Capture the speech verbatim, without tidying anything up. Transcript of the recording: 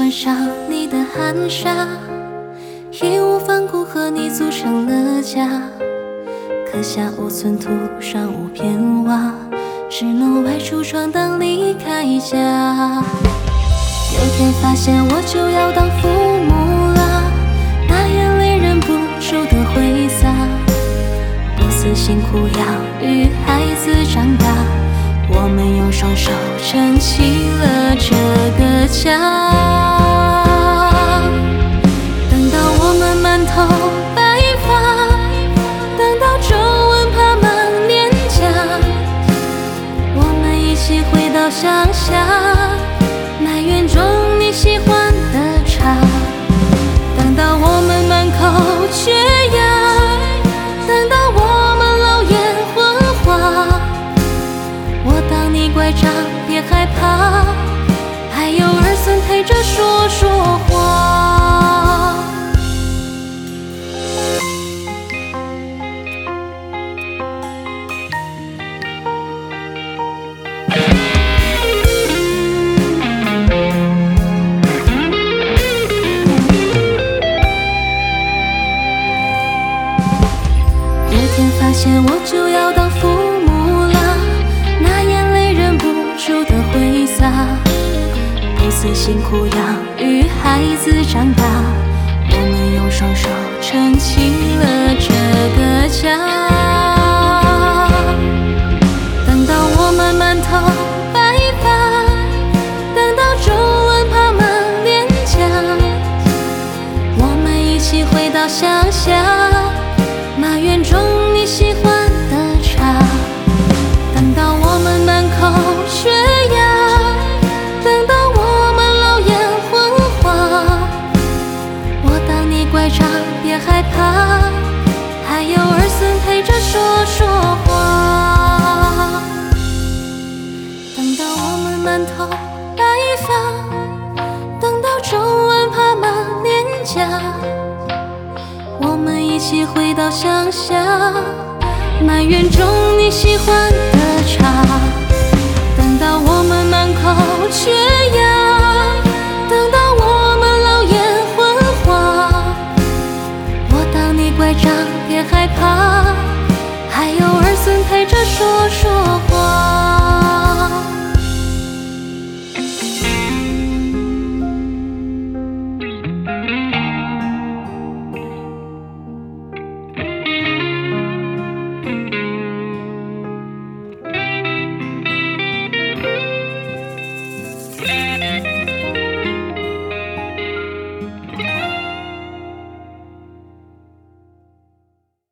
穿上你的汗纱，义无反顾和你组成了家。可下我寸土上无片瓦，只能外出闯荡离开家。有天发现我就要当父母啦，那眼泪忍不住的挥洒。多次辛苦养育孩子长大，我们用双手撑起了这个家。等到我们满头白发，等到皱纹爬满脸颊，我们一起回到乡下，埋怨中你喜欢的茶。等到我们满口缺牙，等到我们老眼昏花，我当你拐杖别害怕，还有儿孙陪着说说话。发现我就要当父母啦，那眼泪忍不住的挥洒。不辞辛苦养育孩子长大，我们用双手撑起了这个家。等到我们满头白发，等到皱纹爬满脸颊，我们一起回到乡下，埋怨中你喜欢的茶。等到我们满口缺牙，等到我们老眼昏花，我当你拐杖别害怕，还有儿孙陪着说说话。等到我们满头白发，等到皱纹爬满脸颊，我们一起回到乡下，埋怨中你喜欢的茶。